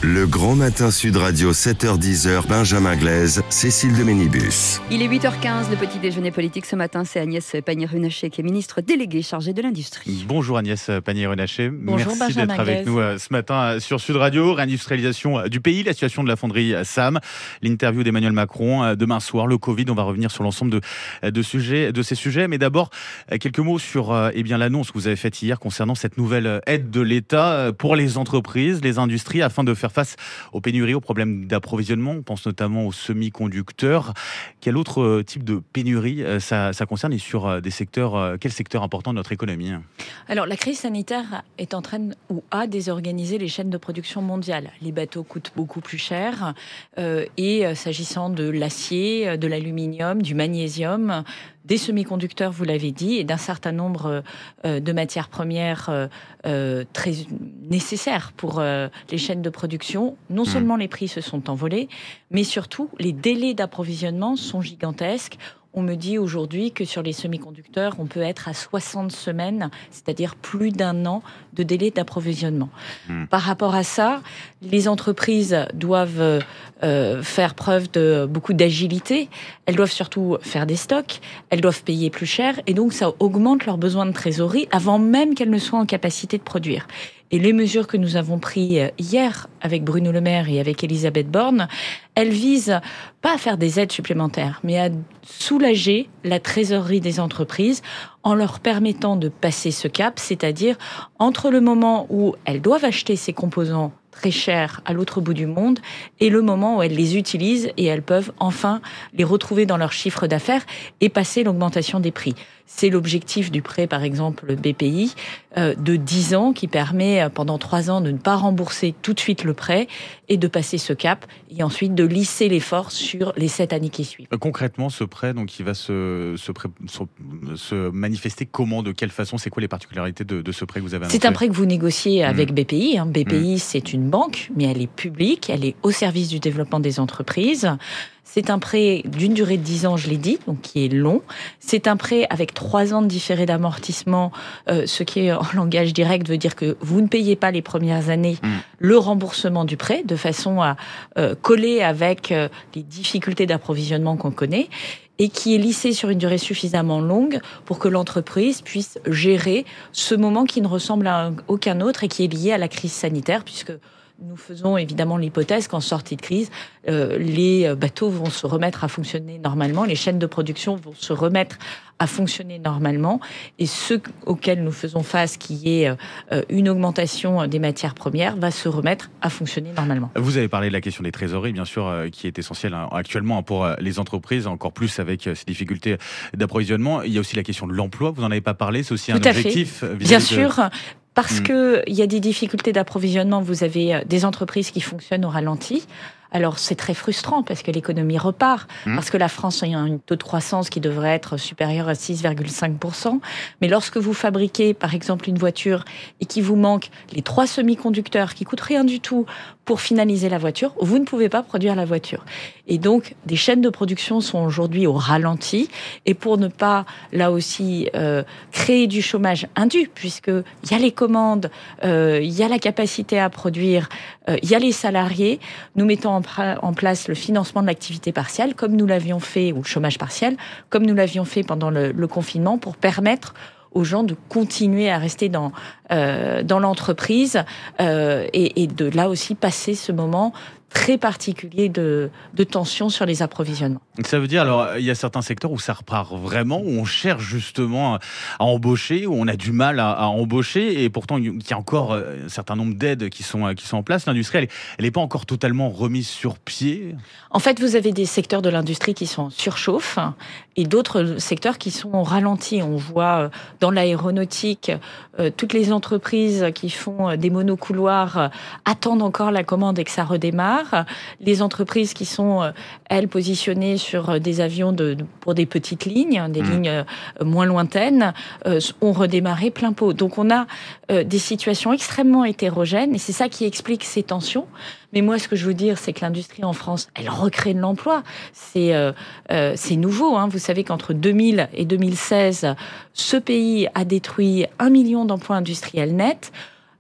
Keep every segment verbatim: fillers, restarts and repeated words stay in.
Le Grand Matin Sud Radio, sept heures dix, Benjamin Glaise, Cécile de Ménibus. Il est huit heures quinze, le petit déjeuner politique ce matin, c'est Agnès Pannier-Runacher qui est ministre déléguée chargée de l'industrie. Bonjour Agnès Pannier-Runacher, Bonjour, merci Benjamin d'être avec Glaise. nous ce matin sur Sud Radio. Réindustrialisation du pays, la situation de la fonderie SAM, l'interview d'Emmanuel Macron demain soir, le Covid, on va revenir sur l'ensemble de, de, sujets, de ces sujets. Mais d'abord, quelques mots sur eh bien, l'annonce que vous avez faite hier concernant cette nouvelle aide de l'État pour les entreprises, les industries, afin de faire face aux pénuries, aux problèmes d'approvisionnement. On pense notamment aux semi-conducteurs. Quel autre type de pénurie ça, ça concerne et sur des secteurs, quel secteur important de notre économie? Alors, la crise sanitaire est en train ou a désorganisé les chaînes de production mondiales. Les bateaux coûtent beaucoup plus cher euh, et euh, s'agissant de l'acier, de l'aluminium, du magnésium, des semi-conducteurs, vous l'avez dit, et d'un certain nombre euh, de matières premières euh, euh, très nécessaires pour euh, les chaînes de production. Non mmh. seulement les prix se sont envolés, mais surtout les délais d'approvisionnement sont gigantesques. On me dit aujourd'hui que sur les semi-conducteurs, on peut être à soixante semaines, c'est-à-dire plus d'un an de délai d'approvisionnement. Mmh. Par rapport à ça, les entreprises doivent euh, faire preuve de beaucoup d'agilité. Elles doivent surtout faire des stocks, elles doivent payer plus cher, et donc ça augmente leurs besoins de trésorerie avant même qu'elles ne soient en capacité de produire. Et les mesures que nous avons prises hier avec Bruno Le Maire et avec Elisabeth Borne, elles visent pas à faire des aides supplémentaires, mais à soulager la trésorerie des entreprises en leur permettant de passer ce cap, c'est-à-dire entre le moment où elles doivent acheter ces composants très chers à l'autre bout du monde et le moment où elles les utilisent et elles peuvent enfin les retrouver dans leur chiffre d'affaires et passer l'augmentation des prix. C'est l'objectif du prêt, par exemple, B P I, euh, de dix ans, qui permet euh, pendant trois ans de ne pas rembourser tout de suite le prêt et de passer ce cap et ensuite de lisser l'effort sur les sept années qui suivent. Concrètement, ce prêt, donc, il va se, se, pré, se, se manifester comment, de quelle façon? C'est quoi les particularités de, de ce prêt que vous avez annoncé? C'est un prêt que vous négociez avec mmh. B P I. Hein. B P I, mmh. c'est une banque, mais elle est publique, elle est au service du développement des entreprises. C'est un prêt d'une durée de dix ans, je l'ai dit, donc qui est long. C'est un prêt avec trois ans de différé d'amortissement, euh, ce qui, en langage direct, veut dire que vous ne payez pas les premières années mmh. le remboursement du prêt, de façon à euh, coller avec euh, les difficultés d'approvisionnement qu'on connaît, et qui est lissé sur une durée suffisamment longue pour que l'entreprise puisse gérer ce moment qui ne ressemble à aucun autre et qui est lié à la crise sanitaire, puisque nous faisons évidemment l'hypothèse qu'en sortie de crise, euh, les bateaux vont se remettre à fonctionner normalement, les chaînes de production vont se remettre à fonctionner normalement, et ce auquel nous faisons face, qui est euh, une augmentation des matières premières, va se remettre à fonctionner normalement. Vous avez parlé de la question des trésoreries, bien sûr, euh, qui est essentielle hein, actuellement pour euh, les entreprises, encore plus avec euh, ces difficultés d'approvisionnement. Il y a aussi la question de l'emploi, vous n'en avez pas parlé, c'est aussi un Tout à objectif. Fait. Bien de... sûr. Parce mmh. qu'il y a des difficultés d'approvisionnement, vous avez des entreprises qui fonctionnent au ralenti. Alors c'est très frustrant parce que l'économie repart, mmh. parce que la France a un taux de croissance qui devrait être supérieur à six virgule cinq pour cent. Mais lorsque vous fabriquez par exemple une voiture et qu'il vous manque les trois semi-conducteurs qui coûtent rien du tout pour finaliser la voiture, vous ne pouvez pas produire la voiture. Et donc des chaînes de production sont aujourd'hui au ralenti. Et pour ne pas là aussi euh, créer du chômage indu, puisqu'il y a les commandes, euh, il y a la capacité à produire, euh, il y a les salariés, nous mettons en en place le financement de l'activité partielle, comme nous l'avions fait, ou le chômage partiel, comme nous l'avions fait pendant le, le confinement, pour permettre aux gens de continuer à rester dans, euh, dans l'entreprise euh, et, et de là aussi passer ce moment très particulier de, de tension sur les approvisionnements. Ça veut dire, alors, il y a certains secteurs où ça repart vraiment, où on cherche justement à embaucher, où on a du mal à, à embaucher, et pourtant il y a encore un certain nombre d'aides qui sont, qui sont en place. L'industrie, elle n'est pas encore totalement remise sur pied. En fait, vous avez des secteurs de l'industrie qui sont en surchauffe et d'autres secteurs qui sont au ralenti. On voit dans l'aéronautique, euh, toutes les entreprises qui font des monocouloirs euh, attendent encore la commande et que ça redémarre. Les entreprises qui sont, euh, elles, positionnées sur des avions de, de, pour des petites lignes, des mmh. lignes euh, moins lointaines, euh, ont redémarré plein pot. Donc on a euh, des situations extrêmement hétérogènes et c'est ça qui explique ces tensions. Mais moi, ce que je veux dire, c'est que l'industrie en France, elle recrée de l'emploi. C'est, euh, euh, c'est nouveau. Hein. Vous savez qu'entre deux mille et deux mille seize, ce pays a détruit un million d'emplois industriels nets.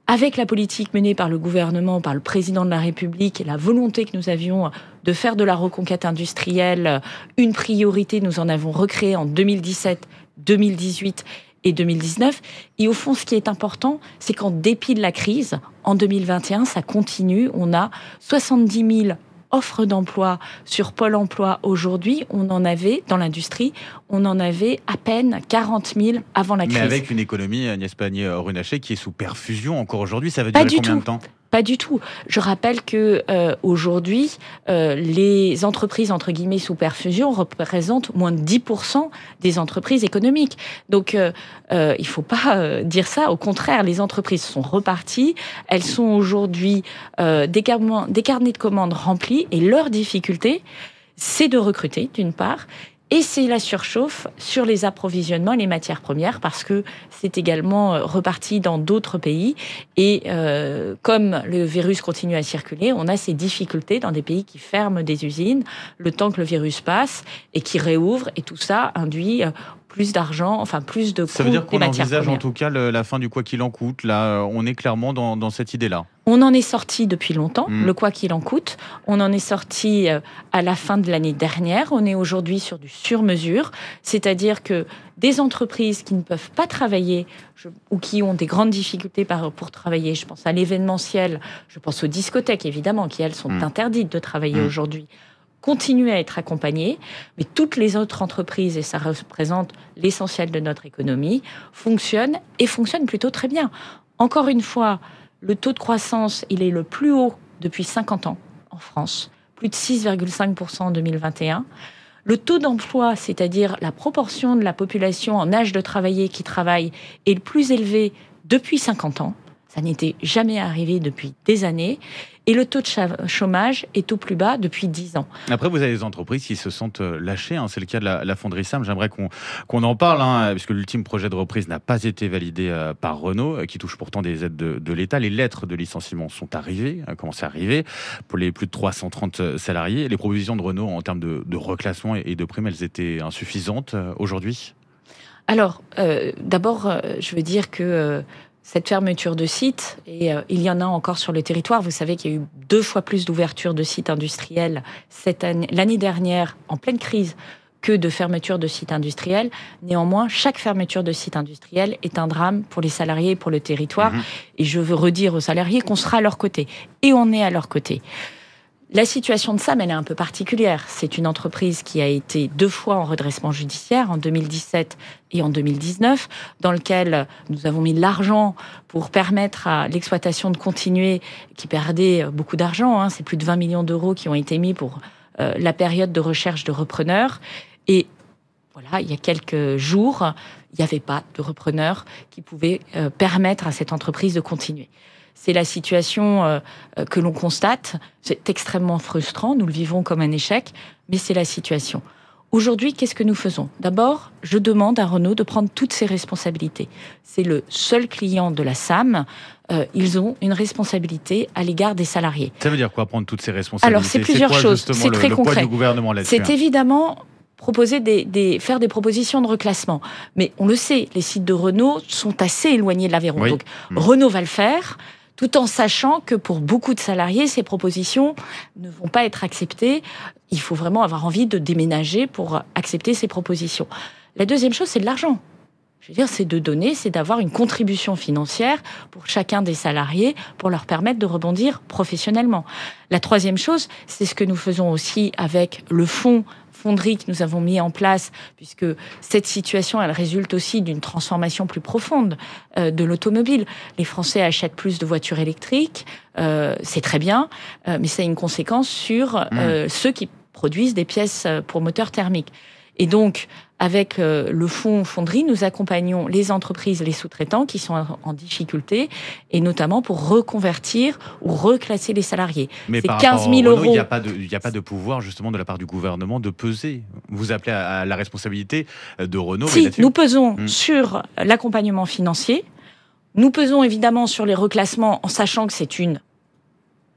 avec la politique menée par le gouvernement, par le président de la République et la volonté que nous avions de faire de la reconquête industrielle une priorité, nous en avons recréé en deux mille dix-sept, deux mille dix-huit et deux mille dix-neuf. Et au fond, ce qui est important, c'est qu'en dépit de la crise, en deux mille vingt et un, ça continue. On a soixante-dix mille offres d'emploi sur Pôle emploi aujourd'hui. On en avait, dans l'industrie, on en avait à peine quarante mille avant la crise. Mais avec une économie, Agnès Pannier-Runacher, qui est sous perfusion encore aujourd'hui, ça va durer combien tout. de temps ? Pas du tout. Je rappelle que euh, aujourd'hui, euh, les entreprises entre guillemets sous perfusion représentent moins de dix pour cent des entreprises économiques. Donc, euh, euh, il faut pas euh, dire ça. Au contraire, les entreprises sont reparties. Elles sont aujourd'hui euh, des, car- des carnets de commandes remplis, et leur difficulté, c'est de recruter d'une part. Et c'est la surchauffe sur les approvisionnements et les matières premières, parce que c'est également reparti dans d'autres pays. Et euh, comme le virus continue à circuler, on a ces difficultés dans des pays qui ferment des usines le temps que le virus passe et qui réouvrent. Et tout ça induit plus d'argent, enfin plus de coûts. Ça veut dire qu'on envisage premières. en tout cas le, la fin du quoi qu'il en coûte. Là, on est clairement dans, dans cette idée-là. On en est sorti depuis longtemps, mmh. le quoi qu'il en coûte. On en est sorti à la fin de l'année dernière. On est aujourd'hui sur du sur-mesure, c'est-à-dire que des entreprises qui ne peuvent pas travailler je, ou qui ont des grandes difficultés par, pour travailler, je pense à l'événementiel, je pense aux discothèques évidemment, qui elles sont mmh. interdites de travailler mmh. aujourd'hui, continuent à être accompagnées, mais toutes les autres entreprises, et ça représente l'essentiel de notre économie, fonctionnent et fonctionnent plutôt très bien. Encore une fois, le taux de croissance, il est le plus haut depuis cinquante ans en France, plus de six virgule cinq pour cent en deux mille vingt et un. Le taux d'emploi, c'est-à-dire la proportion de la population en âge de travailler qui travaille, est le plus élevé depuis cinquante ans. Ça n'était jamais arrivé depuis des années. Et le taux de chômage est au plus bas depuis dix ans. Après, vous avez des entreprises qui se sentent lâchées. Hein. C'est le cas de la, la fonderie SAM. J'aimerais qu'on, qu'on en parle, hein, puisque l'ultime projet de reprise n'a pas été validé euh, par Renault, euh, qui touche pourtant des aides de, de l'État. Les lettres de licenciement sont arrivées, euh, commencent à arriver, pour les plus de trois cent trente salariés. Les propositions de Renault en termes de, de reclassement et de primes, elles étaient insuffisantes euh, aujourd'hui ? Alors, euh, d'abord, euh, je veux dire que... Euh, Cette fermeture de sites, et euh, il y en a encore sur le territoire. Vous savez qu'il y a eu deux fois plus d'ouverture de sites industriels cette année, l'année dernière, en pleine crise, que de fermeture de sites industriels. Néanmoins, chaque fermeture de site industriel est un drame pour les salariés et pour le territoire. Mmh. Et je veux redire aux salariés qu'on sera à leur côté. Et on est à leur côté. La situation de SAM, elle est un peu particulière. C'est une entreprise qui a été deux fois en redressement judiciaire, en deux mille dix-sept et en deux mille dix-neuf, dans lequel nous avons mis de l'argent pour permettre à l'exploitation de continuer, qui perdait beaucoup d'argent. Hein. C'est plus de vingt millions d'euros qui ont été mis pour euh, la période de recherche de repreneurs. Et voilà, il y a quelques jours, il n'y avait pas de repreneur qui pouvait euh, permettre à cette entreprise de continuer. C'est la situation euh, que l'on constate. C'est extrêmement frustrant. Nous le vivons comme un échec, mais c'est la situation. Aujourd'hui, qu'est-ce que nous faisons ? D'abord, je demande à Renault de prendre toutes ses responsabilités. C'est le seul client de la SAM. Euh, ils ont une responsabilité à l'égard des salariés. Ça veut dire quoi, prendre toutes ces responsabilités ? Alors, c'est plusieurs c'est quoi, choses. C'est le, très le concret. poids du gouvernement là-dessus, c'est hein. évidemment... proposer des, des, faire des propositions de reclassement. Mais on le sait, les sites de Renault sont assez éloignés de l'Aveyron. Oui. Donc, mmh. Renault va le faire, tout en sachant que pour beaucoup de salariés, ces propositions ne vont pas être acceptées. Il faut vraiment avoir envie de déménager pour accepter ces propositions. La deuxième chose, c'est de l'argent. Je veux dire, c'est de donner, c'est d'avoir une contribution financière pour chacun des salariés pour leur permettre de rebondir professionnellement. La troisième chose, c'est ce que nous faisons aussi avec le fonds fonderie que nous avons mis en place, puisque cette situation, elle résulte aussi d'une transformation plus profonde euh, de l'automobile. Les Français achètent plus de voitures électriques, euh, c'est très bien, euh, mais ça a une conséquence sur euh, mmh. ceux qui produisent des pièces pour moteurs thermiques. Et donc, avec euh, le fonds fonderie, nous accompagnons les entreprises, les sous-traitants qui sont en, en difficulté, et notamment pour reconvertir ou reclasser les salariés. Mais c'est par quinze mille rapport au Renault, euros. Il n'y a pas de, il n'y a pas de pouvoir justement de la part du gouvernement de peser. Vous appelez à, à la responsabilité de Renault. Si, nous pesons mmh. sur l'accompagnement financier. Nous pesons évidemment sur les reclassements en sachant que c'est une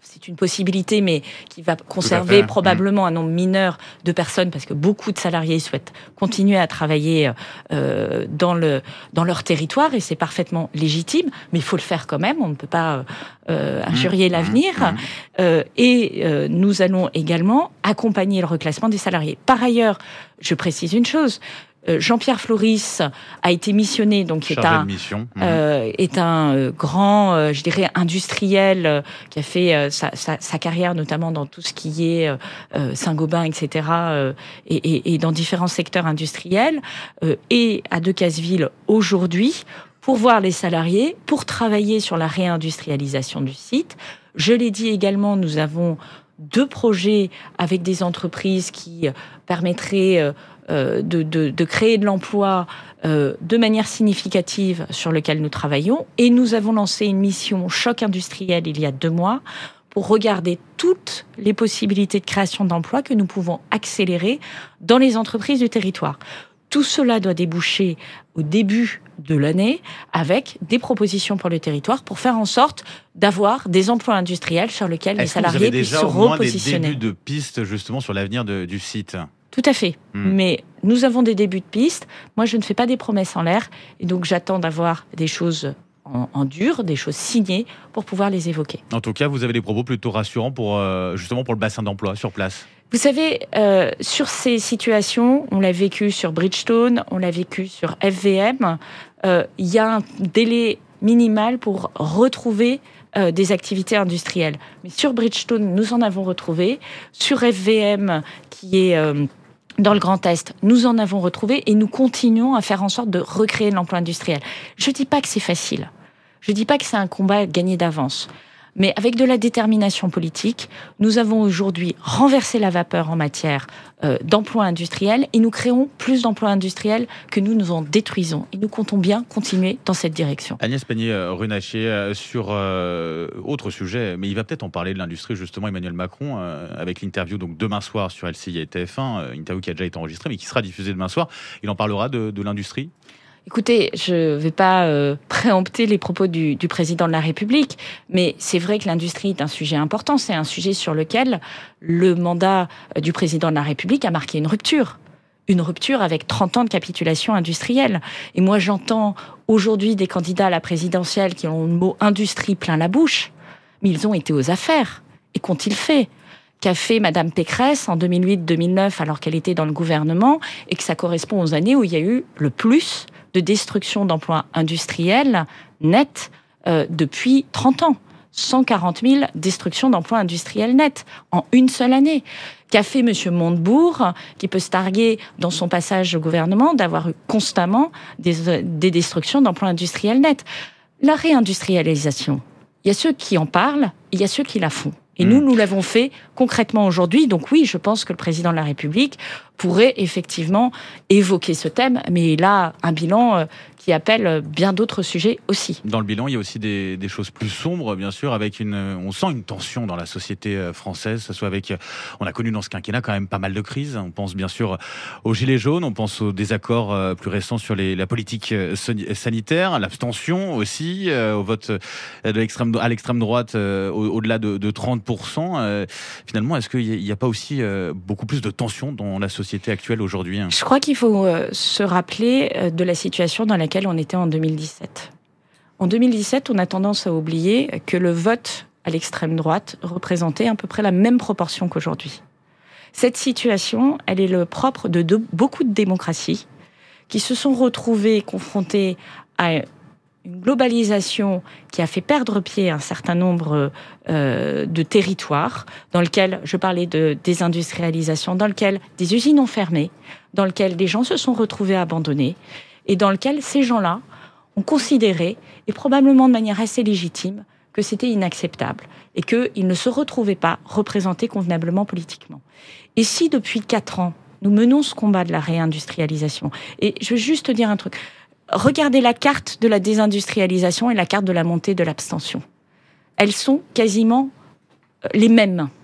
c'est une possibilité, mais qui va conserver probablement un nombre mineur de personnes, parce que beaucoup de salariés souhaitent continuer à travailler euh, dans, le, dans leur territoire, et c'est parfaitement légitime, mais il faut le faire quand même, on ne peut pas euh, injurier mmh, l'avenir. Mmh. Euh, et euh, nous allons également accompagner le reclassement des salariés. Par ailleurs, je précise une chose, Jean-Pierre Floris a été missionné, donc est un, mmh. euh, est un euh, grand, euh, je dirais, industriel euh, qui a fait euh, sa, sa, sa carrière notamment dans tout ce qui est euh, Saint-Gobain, et cetera, euh, et, et, et dans différents secteurs industriels, euh, et à Decazeville aujourd'hui pour voir les salariés, pour travailler sur la réindustrialisation du site. Je l'ai dit également, nous avons deux projets avec des entreprises qui permettraient euh, Euh, de, de, de créer de l'emploi euh, de manière significative sur lequel nous travaillons. Et nous avons lancé une mission choc industriel il y a deux mois pour regarder toutes les possibilités de création d'emplois que nous pouvons accélérer dans les entreprises du territoire. Tout cela doit déboucher au début de l'année avec des propositions pour le territoire pour faire en sorte d'avoir des emplois industriels sur lesquels les salariés puissent se repositionner. Est-ce que vous avez déjà au moins des débuts de pistes justement sur l'avenir de, du site ? Tout à fait. Mmh. Mais nous avons des débuts de pistes. Moi, je ne fais pas des promesses en l'air. Et donc, j'attends d'avoir des choses en, en dur, des choses signées pour pouvoir les évoquer. En tout cas, vous avez des propos plutôt rassurants pour, euh, justement pour le bassin d'emploi sur place. Vous savez, euh, sur ces situations, on l'a vécu sur Bridgestone, on l'a vécu sur F V M, euh, il y a un délai minimal pour retrouver Euh, des activités industrielles. Mais sur Bridgestone, nous en avons retrouvé. Sur F V M, qui est euh, dans le Grand Est, nous en avons retrouvé et nous continuons à faire en sorte de recréer l'emploi industriel. Je ne dis pas que c'est facile. Je ne dis pas que c'est un combat gagné d'avance. Mais avec de la détermination politique, nous avons aujourd'hui renversé la vapeur en matière euh, d'emploi industriel et nous créons plus d'emplois industriels que nous nous en détruisons. Et nous comptons bien continuer dans cette direction. Agnès Pannier-Runacher, euh, sur euh, autre sujet, mais il va peut-être en parler de l'industrie justement, Emmanuel Macron, euh, avec l'interview donc demain soir sur L C I et T F un, euh, une interview qui a déjà été enregistrée mais qui sera diffusée demain soir. Il en parlera de, de l'industrie ? Écoutez, je ne vais pas euh, préempter les propos du, du président de la République, mais c'est vrai que l'industrie est un sujet important. C'est un sujet sur lequel le mandat du président de la République a marqué une rupture. Une rupture avec trente ans de capitulation industrielle. Et moi, j'entends aujourd'hui des candidats à la présidentielle qui ont le mot « industrie » plein la bouche, mais ils ont été aux affaires. Et qu'ont-ils fait ? Qu'a fait Madame Pécresse en deux mille huit deux mille neuf alors qu'elle était dans le gouvernement et que ça correspond aux années où il y a eu le plus de destruction d'emplois industriels nets euh, depuis trente ans. cent quarante mille destructions d'emplois industriels nets en une seule année. Qu'a fait M. Montebourg, qui peut se targuer dans son passage au gouvernement d'avoir eu constamment des, des destructions d'emplois industriels nets. La réindustrialisation, il y a ceux qui en parlent, il y a ceux qui la font. Et nous, nous l'avons fait concrètement aujourd'hui. Donc oui, je pense que le président de la République pourrait effectivement évoquer ce thème, mais il a un bilan euh, qui appelle bien d'autres sujets aussi. Dans le bilan, il y a aussi des, des choses plus sombres, bien sûr, avec une, on sent une tension dans la société française, que ce soit avec, on a connu dans ce quinquennat quand même pas mal de crises. On pense bien sûr aux gilets jaunes, on pense aux désaccords plus récents sur les, la politique sanitaire, l'abstention aussi, au vote de l'extrême, à l'extrême droite, au-delà de, de trente pour cent. Finalement, est-ce qu'il n'y a pas aussi beaucoup plus de tension dans la société actuelle aujourd'hui ? Je crois qu'il faut se rappeler de la situation dans laquelle on était en deux mille dix-sept. En deux mille dix-sept, on a tendance à oublier que le vote à l'extrême droite représentait à peu près la même proportion qu'aujourd'hui. Cette situation, elle est le propre de, de beaucoup de démocraties qui se sont retrouvées confrontées à une globalisation qui a fait perdre pied à un certain nombre euh, de territoires, dans lequel, je parlais de désindustrialisation, dans lequel des usines ont fermé, dans lequel des gens se sont retrouvés abandonnés, et dans lequel ces gens-là ont considéré, et probablement de manière assez légitime, que c'était inacceptable, et qu'ils ne se retrouvaient pas représentés convenablement politiquement. Et si depuis quatre ans, nous menons ce combat de la réindustrialisation, et je veux juste te dire un truc, regardez la carte de la désindustrialisation et la carte de la montée de l'abstention. Elles sont quasiment les mêmes.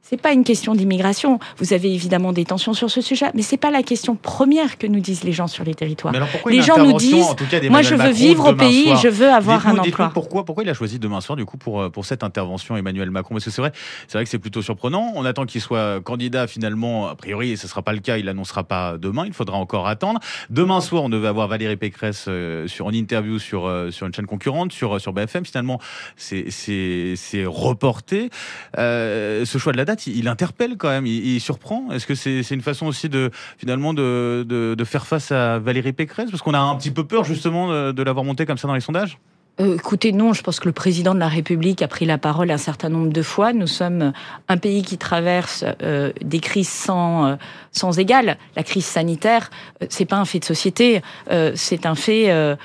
C'est pas une question d'immigration. Vous avez évidemment des tensions sur ce sujet, mais c'est pas la question première que nous disent les gens sur les territoires. Mais alors pourquoi les une gens nous intervention, disent, en tout cas, moi je veux Macron vivre au demain pays, soir. je veux avoir dites-nous, un dites-nous emploi. Pourquoi, pourquoi il a choisi demain soir du coup pour pour cette intervention Emmanuel Macron? Parce que c'est vrai, c'est vrai que c'est plutôt surprenant. On attend qu'il soit candidat finalement. A priori, ce sera pas le cas. Il l'annoncera pas demain. Il faudra encore attendre. Demain soir, on devait avoir Valérie Pécresse euh, sur en interview sur euh, sur une chaîne concurrente, sur sur B F M. Finalement, c'est c'est c'est reporté. Euh, ce choix de la date, il, il interpelle quand même. Il, il surprend. Est-ce que c'est c'est une façon aussi de finalement de, de de faire face à Valérie Pécresse, parce qu'on a un petit peu peur justement de, de l'avoir montée comme ça dans les sondages? Euh, écoutez, non, je pense que le président de la République a pris la parole un certain nombre de fois. Nous sommes un pays qui traverse euh, des crises sans, euh, sans égale. La crise sanitaire, euh, c'est pas un fait de société, euh, c'est un fait euh,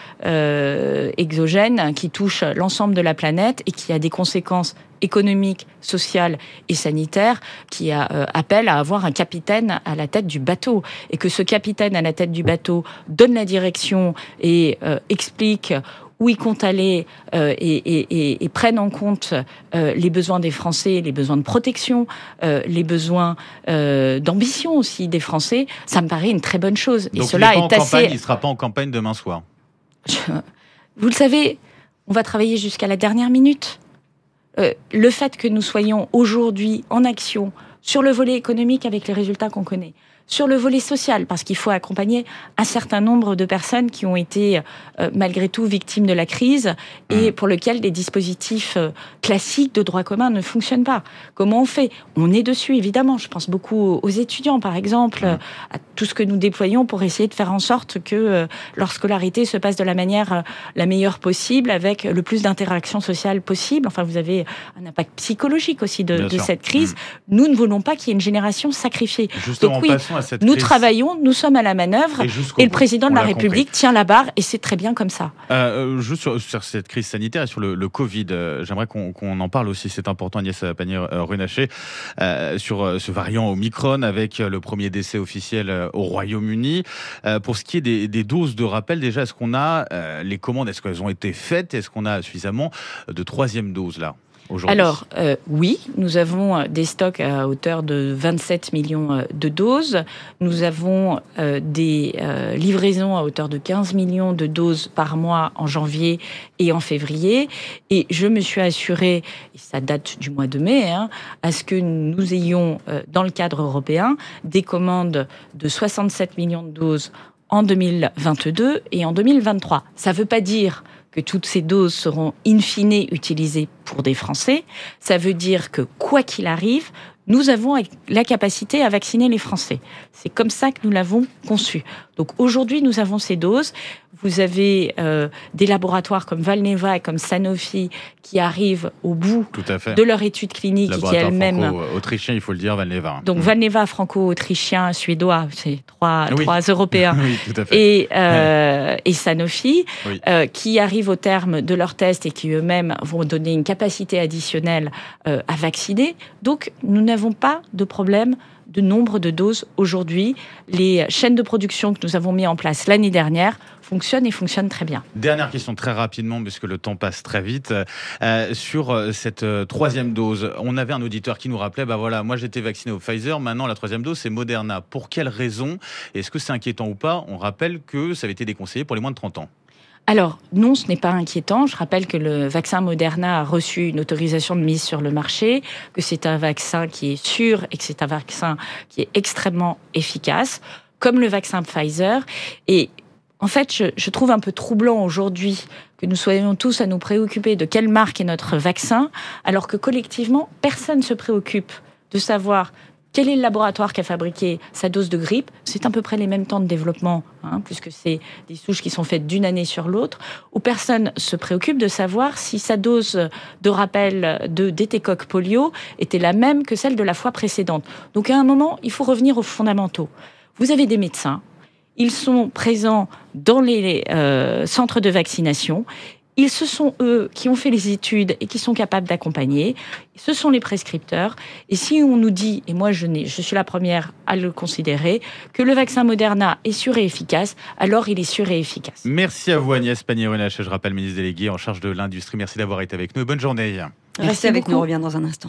euh, exogène qui touche l'ensemble de la planète et qui a des conséquences économiques, sociales et sanitaires qui a, euh, appellent à avoir un capitaine à la tête du bateau. Et que ce capitaine à la tête du bateau donne la direction et euh, explique où ils comptent aller euh, et, et, et, et prennent en compte euh, les besoins des Français, les besoins de protection, euh, les besoins euh, d'ambition aussi des Français, ça me paraît une très bonne chose. Donc et cela il est, pas est en assez... campagne, il ne sera pas en campagne demain soir. Je... Vous le savez, on va travailler jusqu'à la dernière minute. Euh, le fait que nous soyons aujourd'hui en action sur le volet économique avec les résultats qu'on connaît, sur le volet social, parce qu'il faut accompagner un certain nombre de personnes qui ont été euh, malgré tout victimes de la crise et pour lesquelles des dispositifs euh, classiques de droit commun ne fonctionnent pas. Comment on fait? On est dessus, évidemment. Je pense beaucoup aux étudiants, par exemple, euh, à tout ce que nous déployons pour essayer de faire en sorte que euh, leur scolarité se passe de la manière euh, la meilleure possible, avec le plus d'interactions sociales possible. Enfin, vous avez un impact psychologique aussi de, de cette crise. Mmh. Nous ne voulons pas qu'il y ait une génération sacrifiée. Justement, donc oui, à cette nous crise. travaillons, nous sommes à la manœuvre, et, et le président de la République compris. tient la barre, et c'est très bien comme ça. Euh, juste sur, sur cette crise sanitaire et sur le, le Covid, euh, j'aimerais qu'on, qu'on en parle aussi, c'est important, Agnès Pannier-Runacher, euh, sur euh, ce variant Omicron, avec le premier décès officiel euh, au Royaume-Uni. Euh, pour ce qui est des, des doses de rappel, déjà, est-ce qu'on a euh, les commandes, est-ce qu'elles ont été faites? Est-ce qu'on a suffisamment de troisième dose là? Alors, euh, oui, nous avons des stocks à hauteur de vingt-sept millions de doses. Nous avons euh, des euh, livraisons à hauteur de quinze millions de doses par mois en janvier et en février. Et je me suis assurée, et ça date du mois de mai, hein, à ce que nous ayons, euh, dans le cadre européen, des commandes de soixante-sept millions de doses en deux mille vingt-deux et en deux mille vingt-trois. Ça ne veut pas dire que toutes ces doses seront in fine utilisées pour des Français. Ça veut dire que, quoi qu'il arrive, nous avons la capacité à vacciner les Français. C'est comme ça que nous l'avons conçu. Donc aujourd'hui, nous avons ces doses. Vous avez euh, des laboratoires comme Valneva et comme Sanofi qui arrivent au bout de leur étude clinique et qui elles-mêmes... franco-autrichien, il faut le dire, Valneva. Donc mmh. Valneva, franco-autrichien, suédois, c'est trois, oui. trois Européens. Oui, tout à fait. Et, euh, ouais. et Sanofi, oui. euh, qui arrivent au terme de leurs tests et qui eux-mêmes vont donner une capacité additionnelle euh, à vacciner. Donc nous n'avons pas de problème de nombre de doses aujourd'hui. Les chaînes de production que nous avons mis en place l'année dernière fonctionnent et fonctionnent très bien. Dernière question très rapidement, puisque le temps passe très vite. Euh, sur cette euh, troisième dose, on avait un auditeur qui nous rappelait, bah voilà, moi j'étais vacciné au Pfizer, maintenant la troisième dose c'est Moderna. Pour quelle raison? Est-ce que c'est inquiétant ou pas? On rappelle que ça avait été déconseillé pour les moins de trente ans. Alors, non, ce n'est pas inquiétant. Je rappelle que le vaccin Moderna a reçu une autorisation de mise sur le marché, que c'est un vaccin qui est sûr et que c'est un vaccin qui est extrêmement efficace, comme le vaccin Pfizer. Et en fait, je, je trouve un peu troublant aujourd'hui que nous soyons tous à nous préoccuper de quelle marque est notre vaccin, alors que collectivement, personne ne se préoccupe de savoir quel est le laboratoire qui a fabriqué sa dose de grippe. C'est à peu près les mêmes temps de développement, hein, puisque c'est des souches qui sont faites d'une année sur l'autre, où personne se préoccupe de savoir si sa dose de rappel de d'étécoque polio était la même que celle de la fois précédente. Donc à un moment, il faut revenir aux fondamentaux. Vous avez des médecins, ils sont présents dans les euh, centres de vaccination. Ils, ce sont eux qui ont fait les études et qui sont capables d'accompagner. Ce sont les prescripteurs. Et si on nous dit, et moi je, n'ai, je suis la première à le considérer, que le vaccin Moderna est sûr et efficace, alors il est sûr et efficace. Merci à vous Agnès Pannier-Runacher, je rappelle ministre déléguée en charge de l'industrie. Merci d'avoir été avec nous. Bonne journée. Restez avec nous, on revient dans un instant.